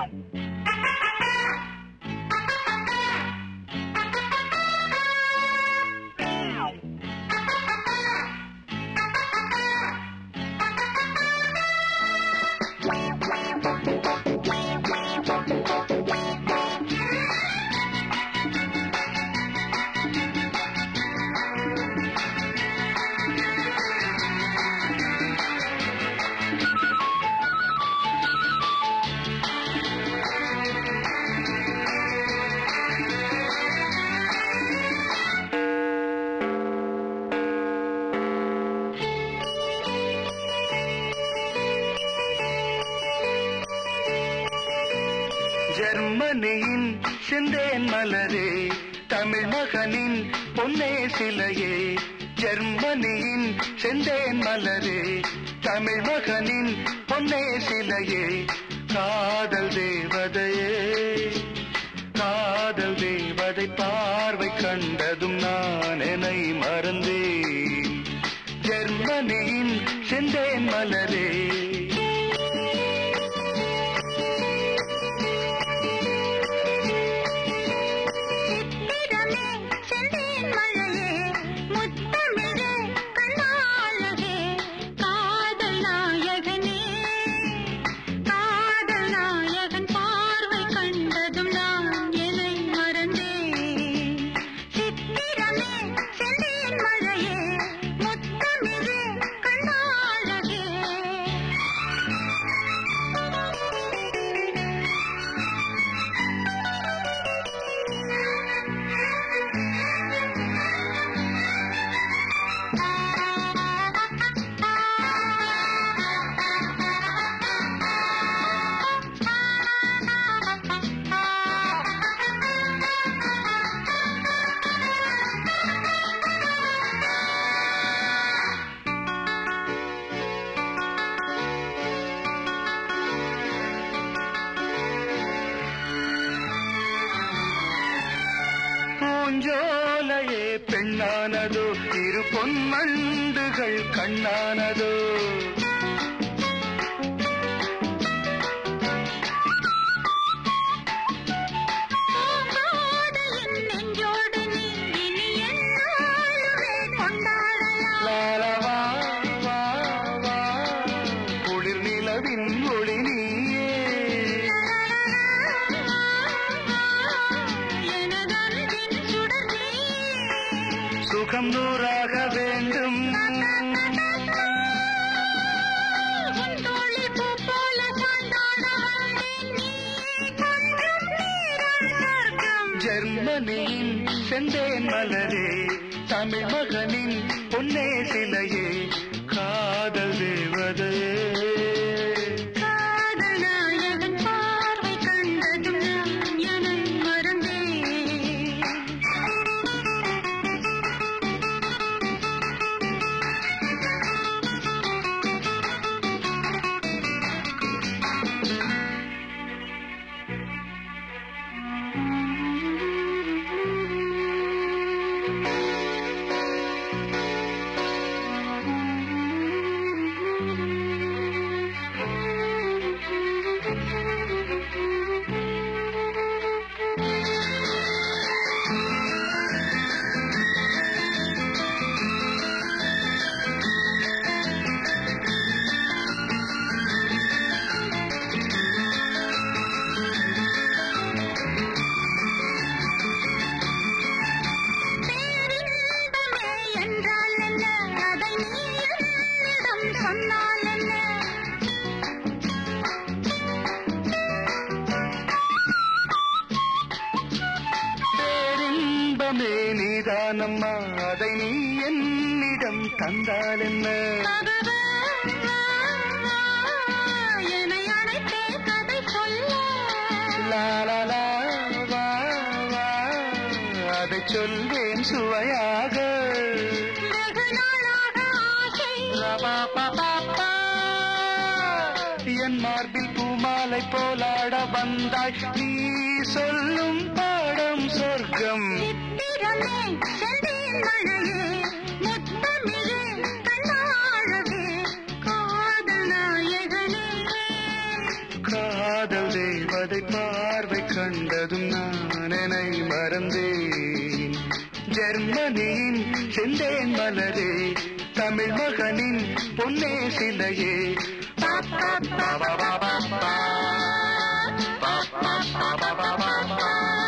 ஜெர்மனியின் செந்தேன் மலரே, தமிழ் மகனின் பொன்னே சிலையே. ஜெர்மனியின் செந்தேன் மலரே, தமிழ் மகனின் பொன்னே சிலையே. காதல் தேவதையே, காதல் தேவதை பார்வை கண்டதும் நான் என்னை மறந்தேன். ஜெர்மனியின் செந்தேன் மலரே. பூஞ்சோலையே பெண்ணானதோ, இரு பொன்மண்டுகள் கண்ணானதோ. லாலவா வா வா, குளிர் நிலவின் ஒளி நீயே. சுகம் நூறாக வேண்டும், ஜெர்மனியின் செந்தேன் மலரே, தமிழ் மகனின் பொன்னே சிலையே. காதல் தேவதையே, நீதானம்மா, அதை நீ என்னிடம் தந்தால் என்ன? லாலா வா வா, அதை சொல்வேன் சுவையாக. என் மார்பில் பூமாலை போலாட வந்தாய், நீ சொல்லும் பாடம் சொர்க்கம். காதல் தேவதை பார்வை கண்டதும் நான் என்னை மறந்தேன். ஜெர்மனியின் செந்தேன் மலரே, தமிழ் மகனின் பொன்னே சிலையே. பாப்பா